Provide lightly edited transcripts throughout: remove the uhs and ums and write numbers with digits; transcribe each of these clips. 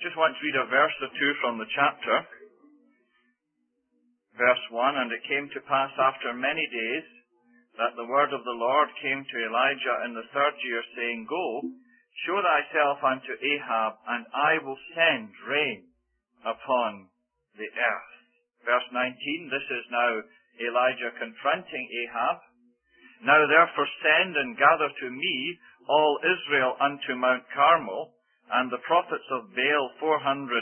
Just want to read a verse or two from the chapter. Verse 1, And it came to pass after many days that the word of the Lord came to Elijah in the 3rd year, saying, Go, show thyself unto Ahab, and I will send rain upon the earth. Verse 19, this is now Elijah confronting Ahab. Now therefore send and gather to me all Israel unto Mount Carmel, and the prophets of Baal 450,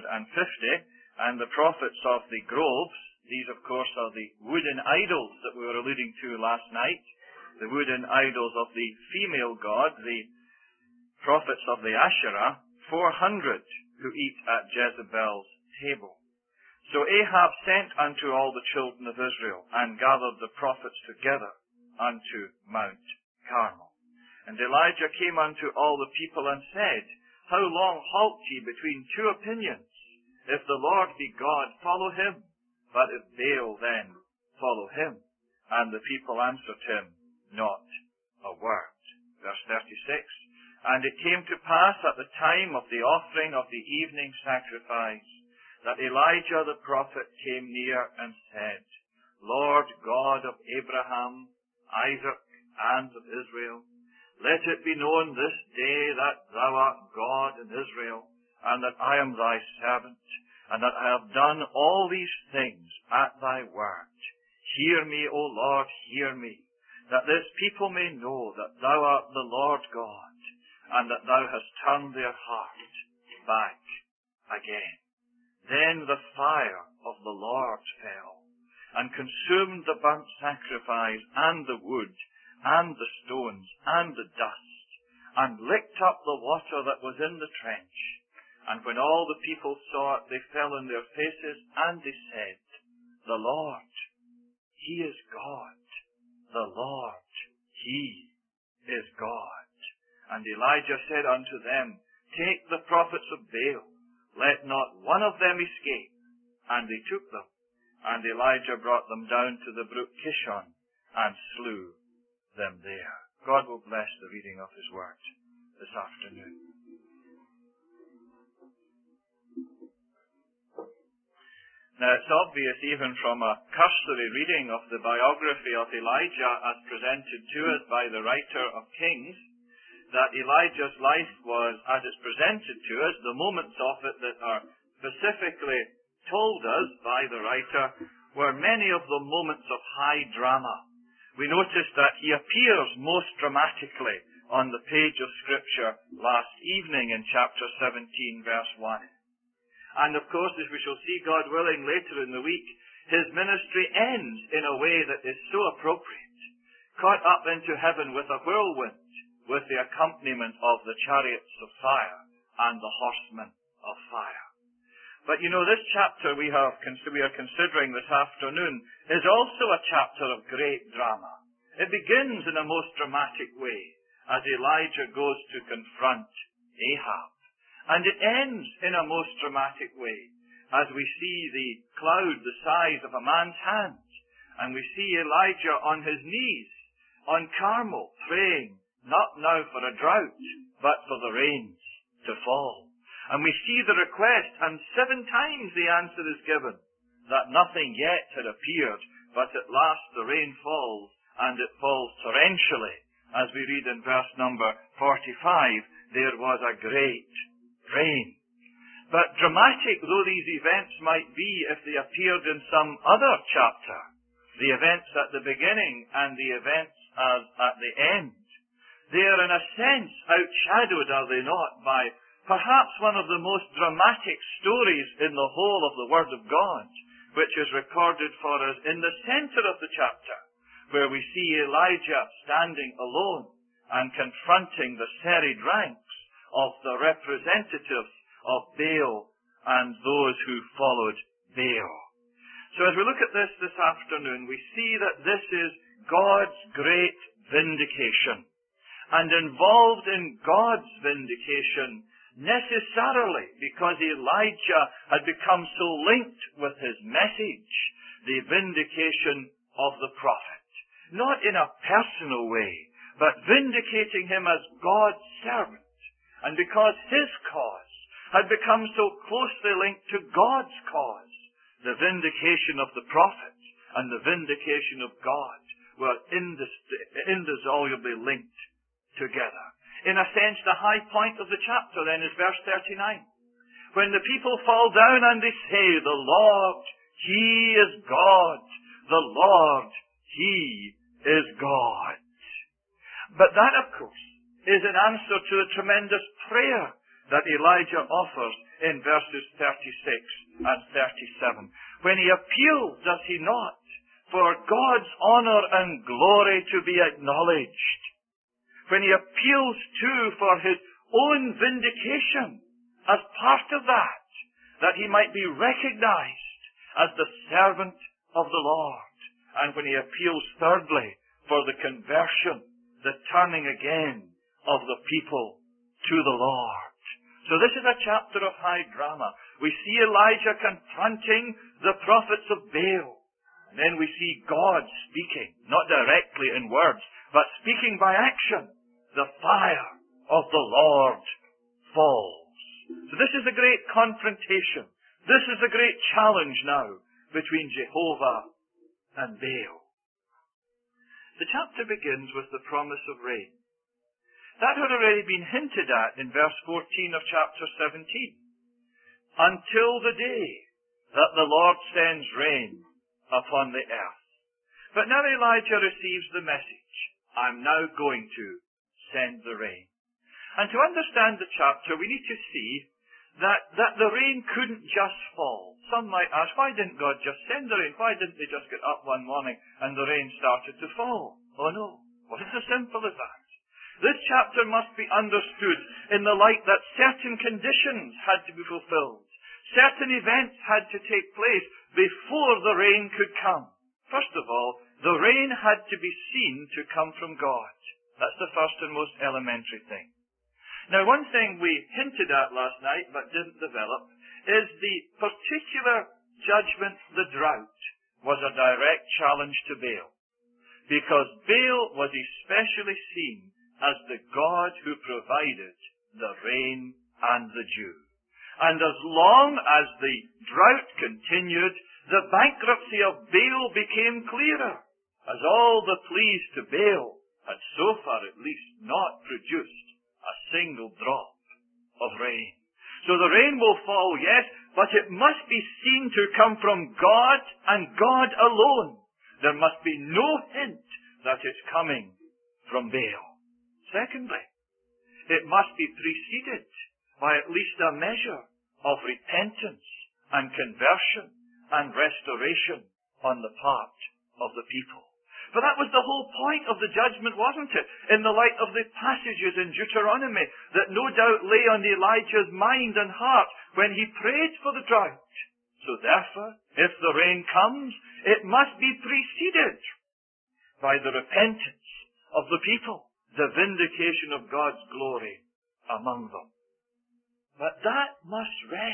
and the prophets of the groves. These, of course, are the wooden idols that we were alluding to last night, the wooden idols of the female god, the prophets of the Asherah, 400 who eat at Jezebel's table. So Ahab sent unto all the children of Israel, and gathered the prophets together unto Mount Carmel. And Elijah came unto all the people, and said, How long halt ye between two opinions? If the Lord be God, follow him. But if Baal, then follow him. And the people answered him not a word. Verse 36, And it came to pass at the time of the offering of the evening sacrifice, that Elijah the prophet came near and said, Lord God of Abraham, Isaac, and of Israel, let it be known this day that thou art God in Israel, and that I am thy servant, and that I have done all these things at thy word. Hear me, O Lord, hear me, that this people may know that thou art the Lord God, and that thou hast turned their heart back again. Then the fire of the Lord fell, and consumed the burnt sacrifice, and the wood, and the stones, and the dust, and licked up the water that was in the trench. And when all the people saw it, they fell on their faces, and they said, The Lord, He is God. The Lord, He is God. And Elijah said unto them, Take the prophets of Baal, let not one of them escape. And they took them. And Elijah brought them down to the brook Kishon, and slew them there. God will bless the reading of His word this afternoon. Now it's obvious even from a cursory reading of the biography of Elijah as presented to us by the writer of Kings, that Elijah's life was, as it's presented to us, the moments of it that are specifically told us by the writer were many of the moments of high drama. We notice that he appears most dramatically on the page of Scripture last evening in chapter 17, verse 1. And of course, as we shall see, God willing, later in the week, his ministry ends in a way that is so appropriate, caught up into heaven with a whirlwind, with the accompaniment of the chariots of fire and the horsemen of fire. But you know, this chapter we are considering this afternoon is also a chapter of great drama. It begins in a most dramatic way as Elijah goes to confront Ahab. And it ends in a most dramatic way as we see the cloud the size of a man's hand. And we see Elijah on his knees on Carmel praying, not now for a drought, but for the rains to fall. And we see the request, and 7 times the answer is given, that nothing yet had appeared, but at last the rain falls, and it falls torrentially. As we read in verse number 45, there was a great rain. But dramatic though these events might be if they appeared in some other chapter, the events at the beginning and the events as at the end, they are in a sense outshadowed, are they not, by perhaps one of the most dramatic stories in the whole of the Word of God, which is recorded for us in the center of the chapter, where we see Elijah standing alone and confronting the serried ranks of the representatives of Baal and those who followed Baal. So as we look at this afternoon, we see that this is God's great vindication. And involved in God's vindication necessarily because Elijah had become so linked with his message, the vindication of the prophet. Not in a personal way, but vindicating him as God's servant. And because his cause had become so closely linked to God's cause. The vindication of the prophets and the vindication of God were indissolubly linked together. In a sense, the high point of the chapter then is verse 39. When the people fall down and they say, the Lord, He is God. The Lord, He is God. But that, of course, is an answer to the tremendous prayer that Elijah offers in verses 36 and 37. When he appeals, does he not, for God's honor and glory to be acknowledged? When he appeals too for his own vindication as part of that, that he might be recognized as the servant of the Lord. And when he appeals thirdly for the conversion, the turning again of the people to the Lord. So this is a chapter of high drama. We see Elijah confronting the prophets of Baal. And then we see God speaking, not directly in words, but speaking by action. The fire of the Lord falls. So this is a great confrontation. This is a great challenge now between Jehovah and Baal. The chapter begins with the promise of rain. That had already been hinted at in verse 14 of chapter 17. Until the day that the Lord sends rain upon the earth. But now Elijah receives the message. I'm now going to send the rain. And to understand the chapter, we need to see that the rain couldn't just fall. Some might ask, why didn't God just send the rain? Why didn't they just get up one morning and the rain started to fall? Oh no, well, it's as simple as that. This chapter must be understood in the light that certain conditions had to be fulfilled. Certain events had to take place before the rain could come. First of all, the rain had to be seen to come from God. That's the first and most elementary thing. Now, one thing we hinted at last night but didn't develop is the particular judgment, the drought, was a direct challenge to Baal. Because Baal was especially seen as the God who provided the rain and the dew. And as long as the drought continued, the bankruptcy of Baal became clearer, as all the pleas to Baal had so far at least not produced a single drop of rain. So the rain will fall, yes, but it must be seen to come from God and God alone. There must be no hint that it's coming from Baal. Secondly, it must be preceded by at least a measure of repentance and conversion and restoration on the part of the people. But that was the whole point of the judgment, wasn't it? In the light of the passages in Deuteronomy that no doubt lay on Elijah's mind and heart when he prayed for the drought. So therefore, if the rain comes, it must be preceded by the repentance of the people, the vindication of God's glory among them. But that must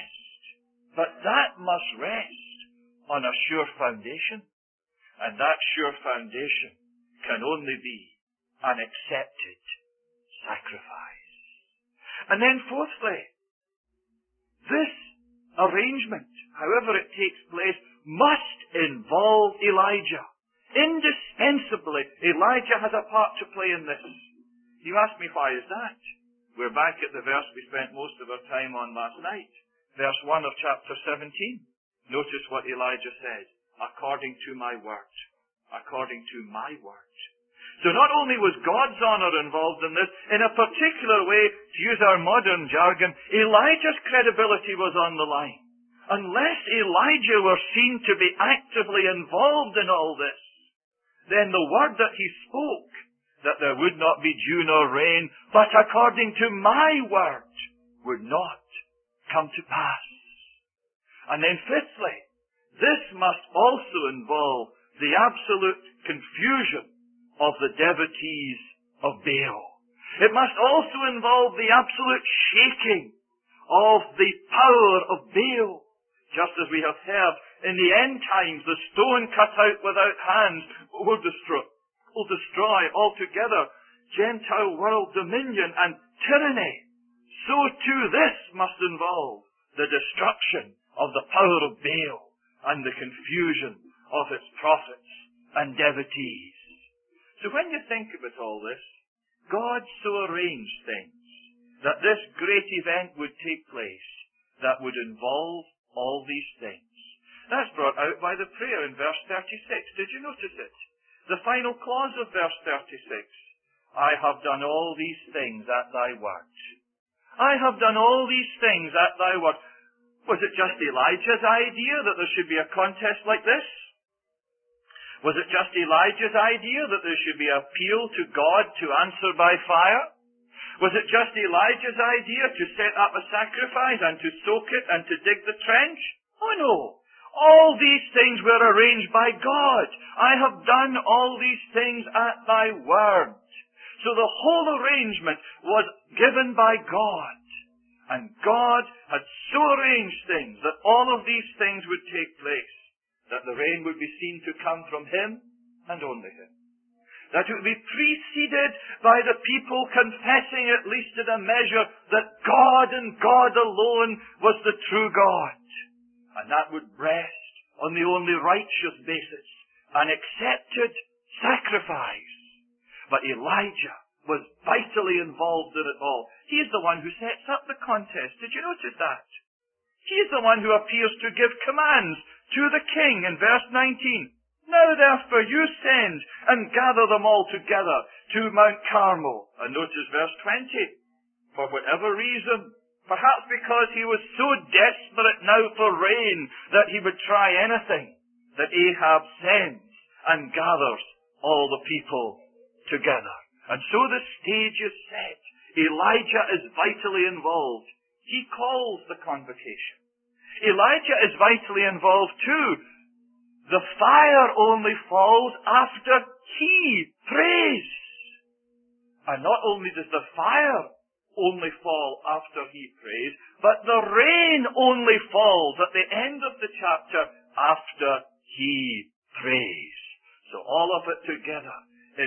rest on a sure foundation. And that sure foundation can only be an accepted sacrifice. And then fourthly, this arrangement, however it takes place, must involve Elijah. Indispensably, Elijah has a part to play in this. You ask me, why is that? We're back at the verse we spent most of our time on last night. Verse 1 of chapter 17. Notice what Elijah said. According to my word. According to my word. So not only was God's honor involved in this, in a particular way, to use our modern jargon, Elijah's credibility was on the line. Unless Elijah were seen to be actively involved in all this, then the word that he spoke, that there would not be dew nor rain, but according to my word, would not come to pass. And then fifthly, this must also involve the absolute confusion of the devotees of Baal. It must also involve the absolute shaking of the power of Baal. Just as we have heard, in the end times, the stone cut out without hands will destroy altogether Gentile world dominion and tyranny. so too this must involve the destruction of the power of Baal and the confusion of its prophets and devotees. So when you think about all this, God so arranged things that this great event would take place that would involve all these things. That's brought out by the prayer in verse 36. Did you notice it? The final clause of verse 36. I have done all these things at thy word. I have done all these things at thy word. Was it just Elijah's idea that there should be a contest like this? Was it just Elijah's idea that there should be an appeal to God to answer by fire? Was it just Elijah's idea to set up a sacrifice and to soak it and to dig the trench? Oh no. All these things were arranged by God. I have done all these things at thy word. So the whole arrangement was given by God. And God had so arranged things that all of these things would take place. That the rain would be seen to come from Him and only Him. That it would be preceded by the people confessing, at least in a measure, that God and God alone was the true God. And that would rest on the only righteous basis, an accepted sacrifice. But Elijah was vitally involved in it all. He is the one who sets up the contest. Did you notice that? He is the one who appears to give commands to the king in verse 19. Now therefore you send and gather them all together to Mount Carmel. And notice verse 20. For whatever reason, perhaps because he was so desperate now for rain that he would try anything, that Ahab sends and gathers all the people together. And so the stage is set. Elijah is vitally involved. He calls the convocation. Elijah is vitally involved too. The fire only falls after he prays. And not only does the fire only fall after he prays, but the rain only falls at the end of the chapter after he prays. So all of it together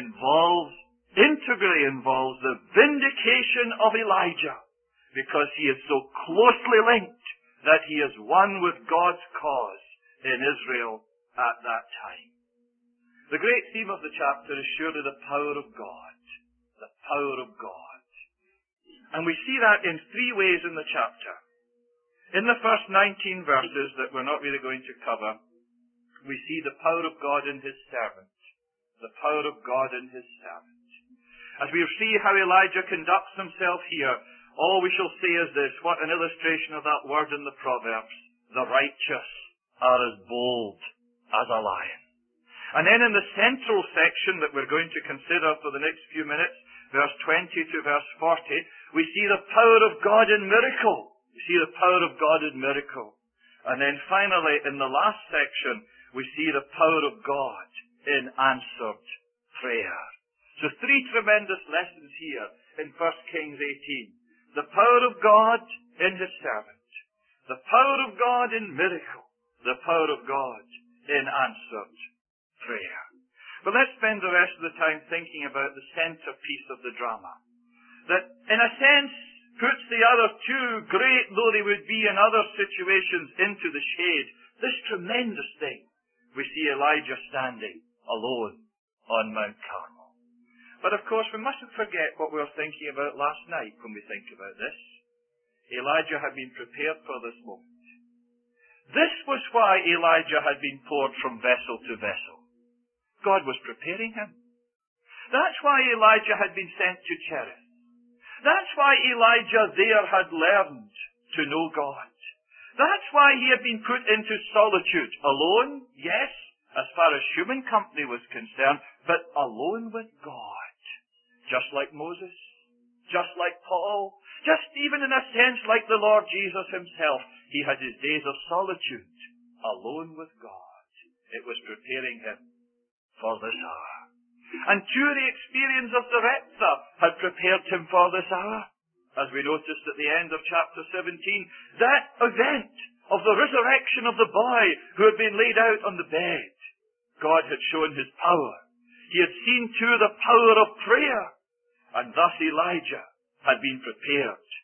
integrally involves the vindication of Elijah, because he is so closely linked that he is one with God's cause in Israel at that time. The great theme of the chapter is surely the power of God. The power of God. And we see that in three ways in the chapter. In the first 19 verses that we're not really going to cover, we see the power of God in His servant. The power of God in His servant. As we see how Elijah conducts himself here, all we shall say is this: what an illustration of that word in the Proverbs. The righteous are as bold as a lion. And then in the central section that we're going to consider for the next few minutes, verse 20 to verse 40, we see the power of God in miracle. We see the power of God in miracle. And then finally, in the last section, we see the power of God in answered prayer. So three tremendous lessons here in 1 Kings 18. The power of God in His servant. The power of God in miracle. The power of God in answered prayer. But let's spend the rest of the time thinking about the centerpiece of the drama. That, in a sense, puts the other two, great though they would be in other situations, into the shade. This tremendous thing. We see Elijah standing alone on Mount Carmel. But of course, we mustn't forget what we were thinking about last night when we think about this. Elijah had been prepared for this moment. This was why Elijah had been poured from vessel to vessel. God was preparing him. That's why Elijah had been sent to Cherith. That's why Elijah there had learned to know God. That's why he had been put into solitude. Alone, yes, as far as human company was concerned, but alone with God. Just like Moses, just like Paul, just even in a sense like the Lord Jesus Himself, he had his days of solitude, alone with God. It was preparing him for this hour. And too, the experience of Zarephath had prepared him for this hour. As we noticed at the end of chapter 17, that event of the resurrection of the boy who had been laid out on the bed. God had shown His power. He had seen to the power of prayer. And thus Elijah had been prepared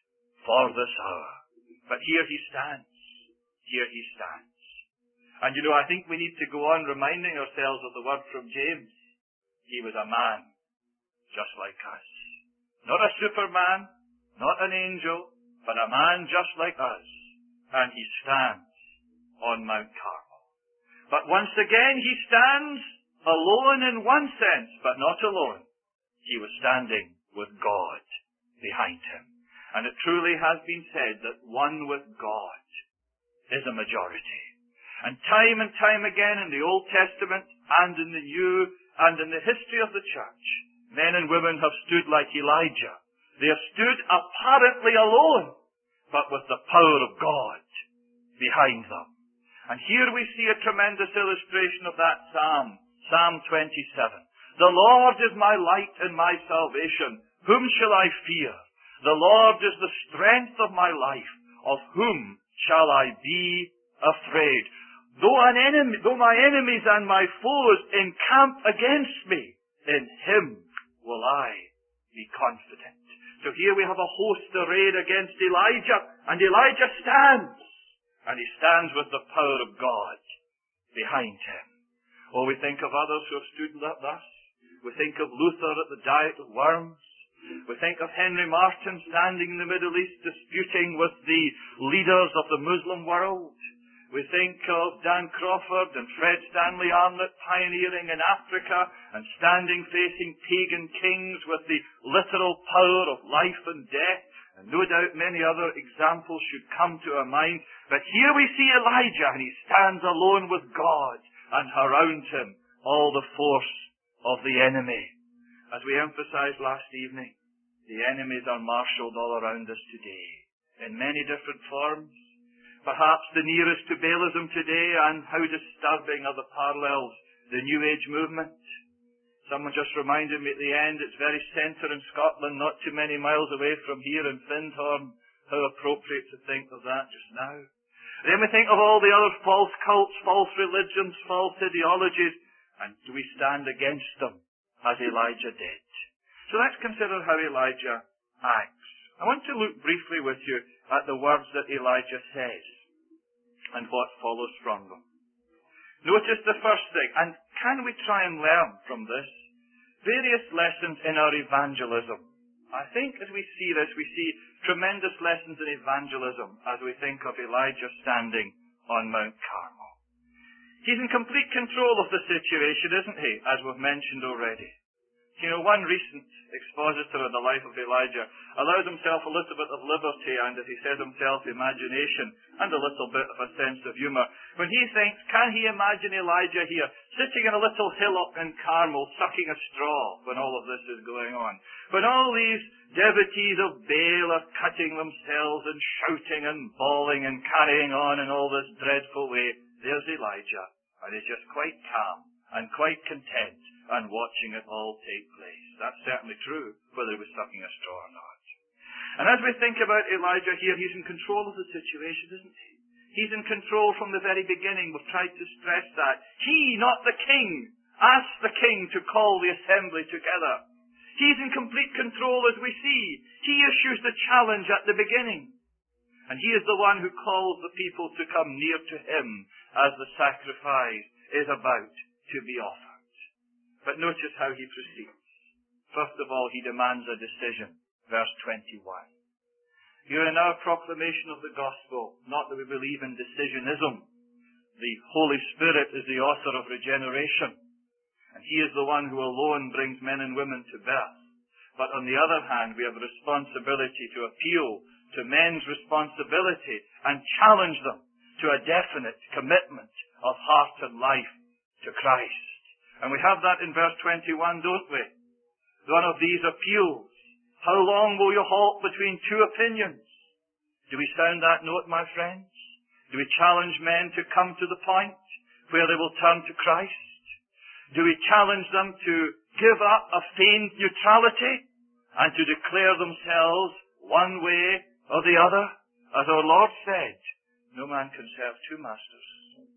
for this hour. But here he stands. Here he stands. And I think we need to go on reminding ourselves of the word from James. He was a man, just like us. Not a superman, not an angel, but a man just like us. And he stands on Mount Carmel. But once again he stands alone in one sense, but not alone. He was standing with God behind him. And it truly has been said that one with God is a majority. And time again in the Old Testament and in the New and in the history of the church, men and women have stood like Elijah. They have stood apparently alone, but with the power of God behind them. And here we see a tremendous illustration of that psalm, Psalm 27. The Lord is my light and my salvation. Whom shall I fear? The Lord is the strength of my life. Of whom shall I be afraid? Though my enemies and my foes encamp against me, in him will I be confident. So here we have a host arrayed against Elijah, and Elijah stands. And he stands with the power of God behind him. Oh, we think of others who have stood thus. We think of Luther at the Diet of Worms. We think of Henry Martyn standing in the Middle East disputing with the leaders of the Muslim world. We think of Dan Crawford and Fred Stanley Arnott pioneering in Africa and standing facing pagan kings with the literal power of life and death. And no doubt many other examples should come to our mind. But here we see Elijah, and he stands alone with God, and around him all the force of the enemy. As we emphasized last evening, the enemies are marshalled all around us today, in many different forms. Perhaps the nearest to Baalism today, and how disturbing are the parallels, the New Age movement. Someone just reminded me at the end, it's very centre in Scotland, not too many miles away from here in Findhorn. How appropriate to think of that just now. Then we think of all the other false cults, false religions, false ideologies, and do we stand against them as Elijah did? So let's consider how Elijah acts. I want to look briefly with you at the words that Elijah says and what follows from them. Notice the first thing, and can we try and learn from this various lessons in our evangelism? I think as we see this, we see tremendous lessons in evangelism as we think of Elijah standing on Mount Carmel. He's in complete control of the situation, isn't he, as we've mentioned already. One recent expositor of the life of Elijah allows himself a little bit of liberty and, as he says himself, imagination and a little bit of a sense of humour. When he thinks, can he imagine Elijah here sitting in a little hillock in Carmel sucking a straw when all of this is going on? When all these devotees of Baal are cutting themselves and shouting and bawling and carrying on in all this dreadful way, there's Elijah, and he's just quite calm and quite content and watching it all take place. That's certainly true, whether he was sucking a straw or not. And as we think about Elijah here, he's in control of the situation, isn't he? He's in control from the very beginning. We've tried to stress that. He, not the king, asked the king to call the assembly together. He's in complete control, as we see. He issues the challenge at the beginning. And he is the one who calls the people to come near to him as the sacrifice is about to be offered. But notice how he proceeds. First of all, he demands a decision. Verse 21. Here in our proclamation of the gospel, not that we believe in decisionism. The Holy Spirit is the author of regeneration. And he is the one who alone brings men and women to birth. But on the other hand, we have a responsibility to appeal to men's responsibility and challenge them to a definite commitment of heart and life to Christ. And we have that in verse 21, don't we? One of these appeals. How long will you halt between two opinions? Do we sound that note, my friends? Do we challenge men to come to the point where they will turn to Christ? Do we challenge them to give up a feigned neutrality and to declare themselves one way or the other? As our Lord said, no man can serve two masters.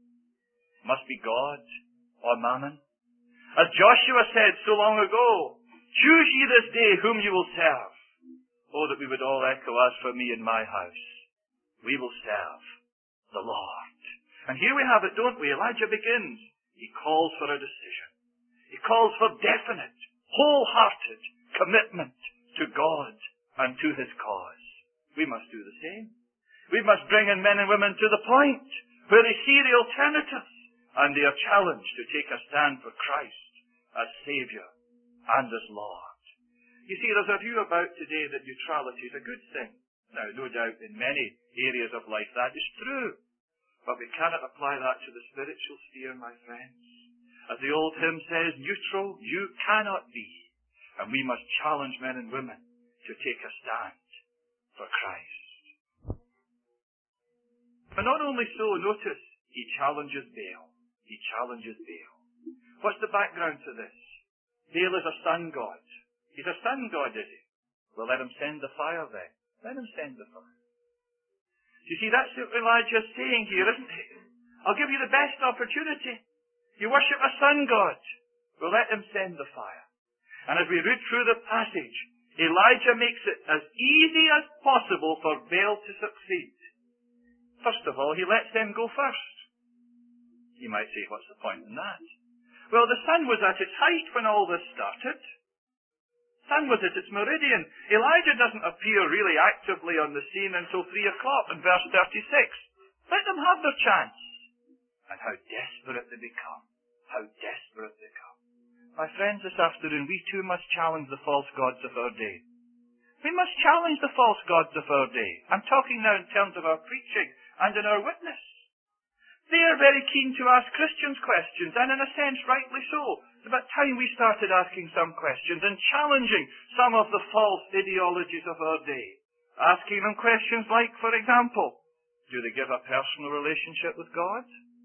It must be God or mammon. As Joshua said so long ago, choose ye this day whom you will serve, Oh, that we would all echo, as for me and my house, we will serve the Lord. And here we have it, don't we? Elijah begins. He calls for a decision. He calls for definite, wholehearted commitment to God and to his cause. We must do the same. We must bring in men and women to the point where they see the alternatives and they are challenged to take a stand for Christ as Saviour and as Lord. You see, there's a view about today that neutrality is a good thing. Now, no doubt in many areas of life that is true. But we cannot apply that to the spiritual sphere, my friends. As the old hymn says, neutral you cannot be. And we must challenge men and women to take a stand for Christ. But not only so, notice, he challenges Baal. He challenges Baal. What's the background to this? Baal is a sun god. He's a sun god, is he? Well, let him send the fire then. Let him send the fire. You see, that's what Elijah's saying here, isn't he? I'll give you the best opportunity. You worship a sun god. Well, let him send the fire. And as we read through the passage, Elijah makes it as easy as possible for Baal to succeed. First of all, he lets them go first. You might say, what's the point in that? Well, the sun was at its height when all this started. Sun was at its meridian. Elijah doesn't appear really actively on the scene until 3 o'clock in verse 36. Let them have their chance. And how desperate they become. How desperate they become. My friends, this afternoon, we too must challenge the false gods of our day. We must challenge the false gods of our day. I'm talking now in terms of our preaching and in our witness. They are very keen to ask Christians questions, and in a sense, rightly so. It's about time we started asking some questions and challenging some of the false ideologies of our day. Asking them questions like, for example, do they give a personal relationship with God?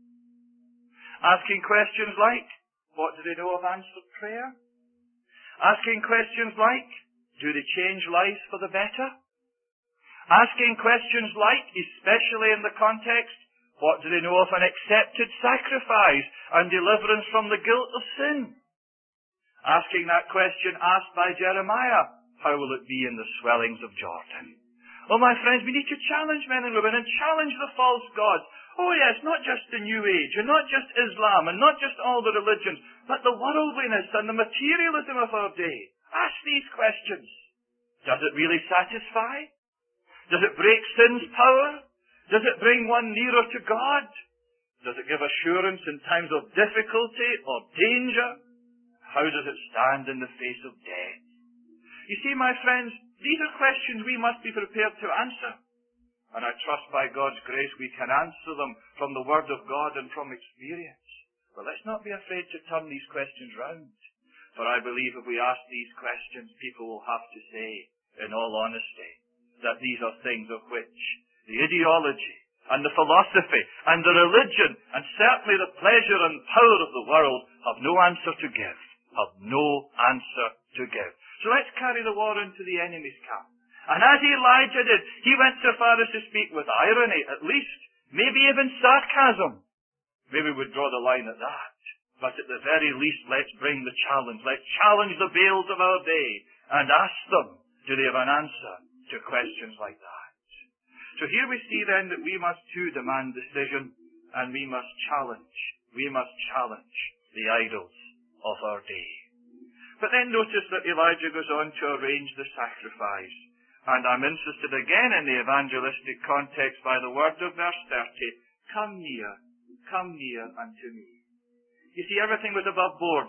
Asking questions like, what do they know of answered prayer? Asking questions like, do they change lives for the better? Asking questions like, especially in the context, what do they know of an accepted sacrifice and deliverance from the guilt of sin? Asking that question asked by Jeremiah, how will it be in the swellings of Jordan? Oh, my friends, we need to challenge men and women and challenge the false gods. Oh, yes, not just the New Age, and not just Islam, and not just all the religions, but the worldliness and the materialism of our day. Ask these questions. Does it really satisfy? Does it break sin's power? Does it bring one nearer to God? Does it give assurance in times of difficulty or danger? How does it stand in the face of death? You see, my friends, these are questions we must be prepared to answer. And I trust by God's grace we can answer them from the Word of God and from experience. But let's not be afraid to turn these questions round. For I believe if we ask these questions, people will have to say, in all honesty, that these are things of which the ideology and the philosophy and the religion and certainly the pleasure and power of the world have no answer to give. Have no answer to give. So let's carry the war into the enemy's camp. And as Elijah did, he went so far as to speak with irony, at least, maybe even sarcasm. Maybe we'd draw the line at that. But at the very least, let's bring the challenge. Let's challenge the Baals of our day and ask them, do they have an answer to questions like that? So here we see then that we must too demand decision, and we must challenge the idols of our day. But then notice that Elijah goes on to arrange the sacrifice. And I'm interested again in the evangelistic context by the word of verse 30. Come near unto me. You see, everything was above board.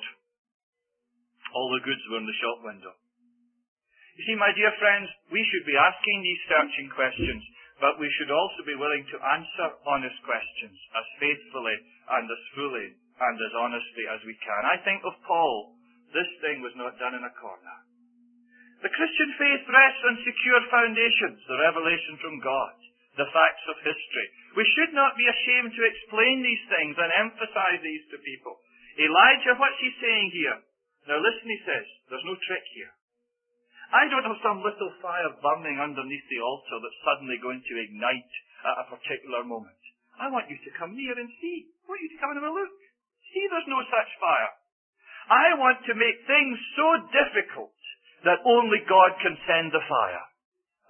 All the goods were in the shop window. You see, my dear friends, we should be asking these searching questions, but we should also be willing to answer honest questions as faithfully and as fully and as honestly as we can. I think of Paul. This thing was not done in a corner. The Christian faith rests on secure foundations, the revelation from God, the facts of history. We should not be ashamed to explain these things and emphasize these to people. Elijah, what's he saying here? Now listen, he says, there's no trick here. I don't have some little fire burning underneath the altar that's suddenly going to ignite at a particular moment. I want you to come near and see. I want you to come and have a look. See, there's no such fire. I want to make things so difficult that only God can send the fire.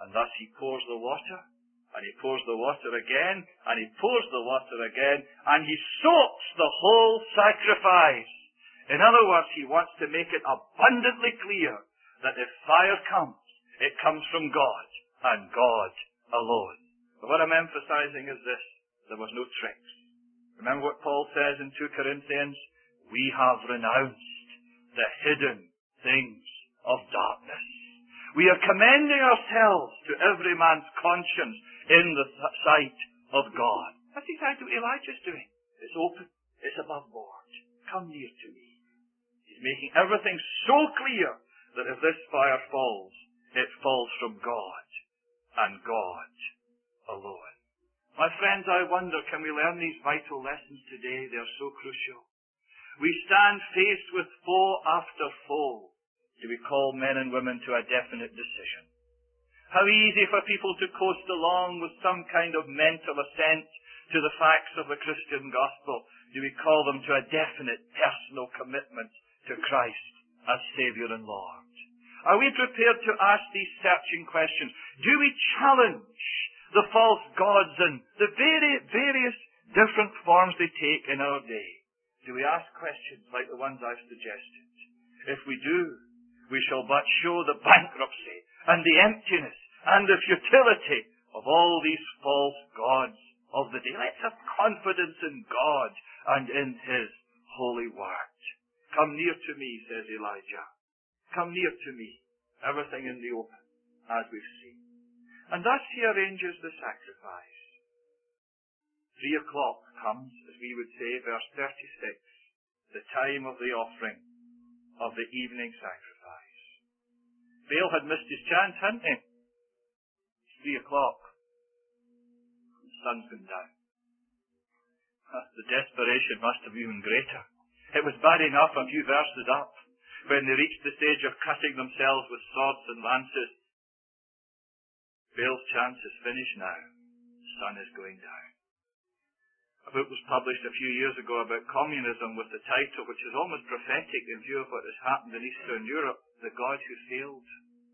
And thus he pours the water, and he pours the water again, and he pours the water again, and he soaks the whole sacrifice. In other words, he wants to make it abundantly clear that if fire comes, it comes from God, and God alone. But what I'm emphasizing is this: there was no tricks. Remember what Paul says in 2 Corinthians? We have renounced the hidden things of darkness. We are commending ourselves to every man's conscience in the sight of God. That's exactly what Elijah's doing. It's open. It's above board. Come near to me. He's making everything so clear that if this fire falls, it falls from God and God alone. My friends, I wonder, can we learn these vital lessons today? They're so crucial. We stand faced with foe after foe. Do we call men and women to a definite decision? How easy for people to coast along with some kind of mental assent to the facts of the Christian gospel. Do we call them to a definite personal commitment to Christ as Saviour and Lord? Are we prepared to ask these searching questions? Do we challenge the false gods and the various different forms they take in our day? Do we ask questions like the ones I've suggested? If we do, we shall but show the bankruptcy and the emptiness and the futility of all these false gods of the day. Let's have confidence in God and in His holy word. Come near to me, says Elijah. Come near to me. Everything in the open, as we've seen. And thus he arranges the sacrifice. 3 o'clock comes, as we would say, verse 36, the time of the offering of the evening sacrifice. Baal had missed his chance, hadn't he? It's 3 o'clock. The sun's gone down. The desperation must have been even greater. It was bad enough a few verses up when they reached the stage of cutting themselves with swords and lances. Baal's chance is finished now. The sun is going down. A book was published a few years ago about communism with the title, which is almost prophetic in view of what has happened in Eastern Europe, The God Who Failed.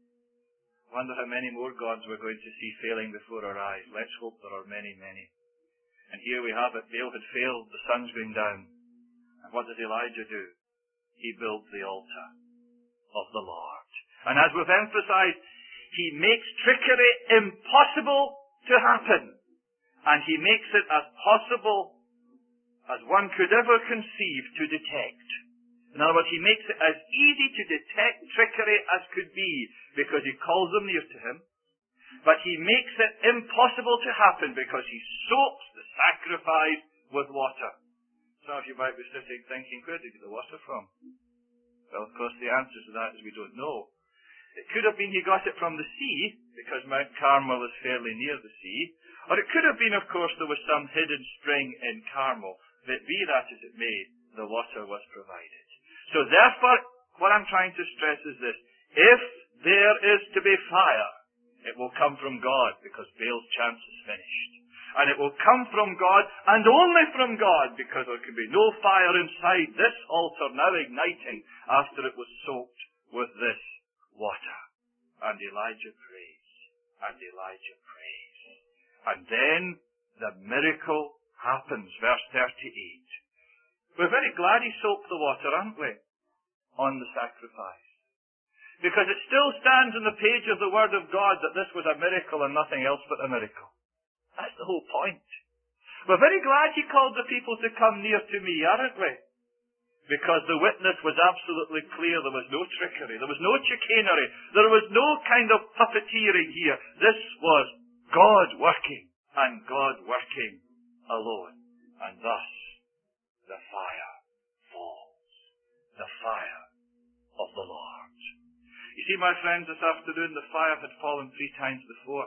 I wonder how many more gods we're going to see failing before our eyes. Let's hope there are many, many. And here we have it. Baal had failed. The sun's going down. And what does Elijah do? He builds the altar of the Lord. And as we've emphasized, he makes trickery impossible to happen. And he makes it as possible as one could ever conceive to detect. In other words, he makes it as easy to detect trickery as could be, because he calls them near to him. But he makes it impossible to happen because he soaks the sacrifice with water. Some of you might be sitting thinking, where did he get the water from? Well, of course, the answer to that is we don't know. It could have been he got it from the sea, because Mount Carmel is fairly near the sea. Or it could have been, of course, there was some hidden spring in Carmel. But be that as it may, the water was provided. So therefore, what I'm trying to stress is this. If there is to be fire, it will come from God, because Baal's chance is finished. And it will come from God, and only from God, because there can be no fire inside this altar now igniting after it was soaked with this water. And Elijah prays. And Elijah prays. And then the miracle happens. Verse 38. We're very glad he soaked the water, aren't we? On the sacrifice. Because it still stands in the page of the Word of God that this was a miracle and nothing else but a miracle. That's the whole point. We're very glad he called the people to come near to me, aren't we? Because the witness was absolutely clear. There was no trickery. There was no chicanery. There was no kind of puppeteering here. This was God working, and God working alone. And thus, the fire falls. The fire of the Lord. You see, my friends, this afternoon the fire had fallen 3 times before.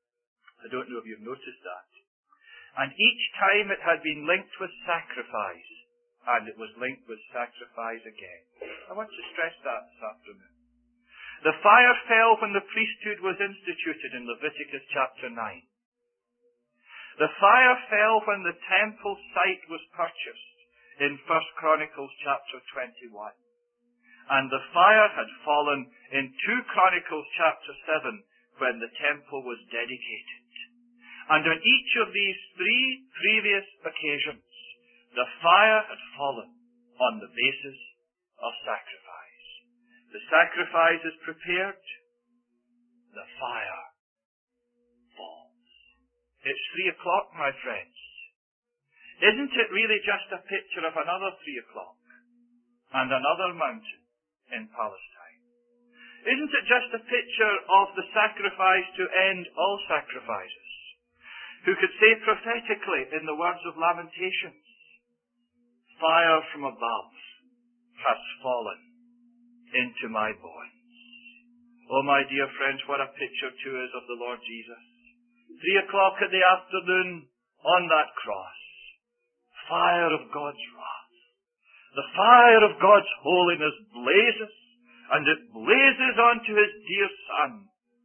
I don't know if you've noticed that. And each time it had been linked with sacrifice. And it was linked with sacrifice again. I want to stress that this afternoon. The fire fell when the priesthood was instituted in Leviticus chapter 9. The fire fell when the temple site was purchased in 1 Chronicles chapter 21. And the fire had fallen in 2 Chronicles chapter 7 when the temple was dedicated. And on each of these 3 previous occasions, the fire had fallen on the basis of sacrifice. The sacrifice is prepared, the fire falls. It's 3 o'clock, my friends. Isn't it really just a picture of another 3 o'clock and another mountain in Palestine? Isn't it just a picture of the sacrifice to end all sacrifices? Who could say prophetically in the words of Lamentations, fire from above has fallen into my bones. Oh, my dear friends, what a picture too is of the Lord Jesus. 3 o'clock in the afternoon on that cross. Fire of God's wrath. The fire of God's holiness blazes, and it blazes onto His dear Son.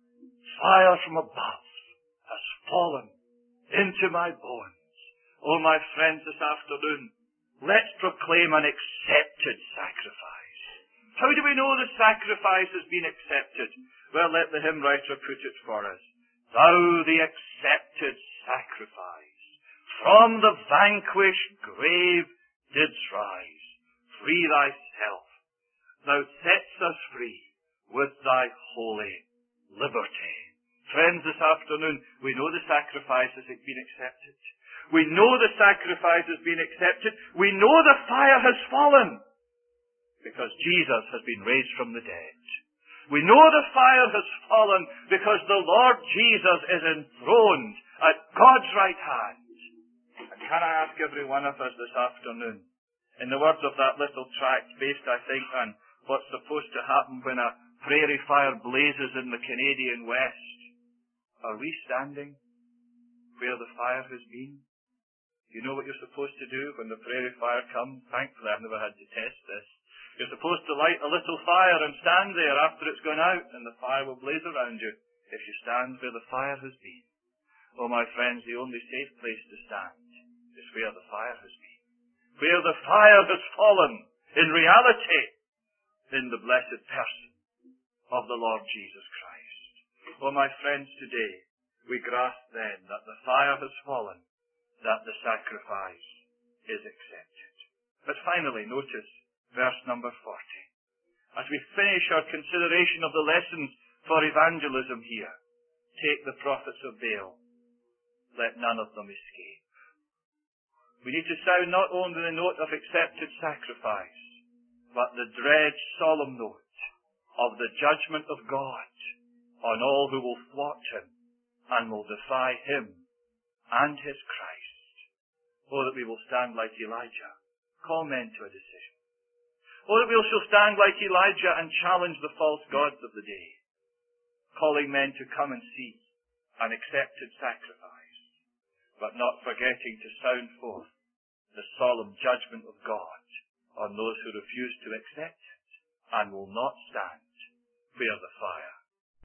Fire from above has fallen into my bones. Oh, my friends, this afternoon, let's proclaim an accepted sacrifice. How do we know the sacrifice has been accepted? Well, let the hymn writer put it for us. Thou the accepted sacrifice, from the vanquished grave didst rise. Free thyself, thou setst us free with thy holy liberty. Friends, this afternoon, we know the sacrifice has been accepted. We know the sacrifice has been accepted. We know the fire has fallen because Jesus has been raised from the dead. We know the fire has fallen because the Lord Jesus is enthroned at God's right hand. And can I ask every one of us this afternoon, in the words of that little tract based, I think, on what's supposed to happen when a prairie fire blazes in the Canadian West, are we standing where the fire has been? You know what you're supposed to do when the prairie fire comes? Thankfully, I've never had to test this. You're supposed to light a little fire and stand there after it's gone out, and the fire will blaze around you if you stand where the fire has been. Oh, my friends, the only safe place to stand is where the fire has been. Where the fire has fallen in reality in the blessed person of the Lord Jesus Christ. Oh, my friends, today we grasp then that the fire has fallen, that the sacrifice is accepted. But finally, notice verse number 40. As we finish our consideration of the lessons for evangelism here, take the prophets of Baal, let none of them escape. We need to sound not only the note of accepted sacrifice, but the dread, solemn note of the judgment of God on all who will thwart Him and will defy Him and His Christ. Oh, that we will stand like Elijah, call men to a decision. Oh, that we shall stand like Elijah and challenge the false gods of the day, calling men to come and see an accepted sacrifice, but not forgetting to sound forth the solemn judgment of God on those who refuse to accept it and will not stand where the fire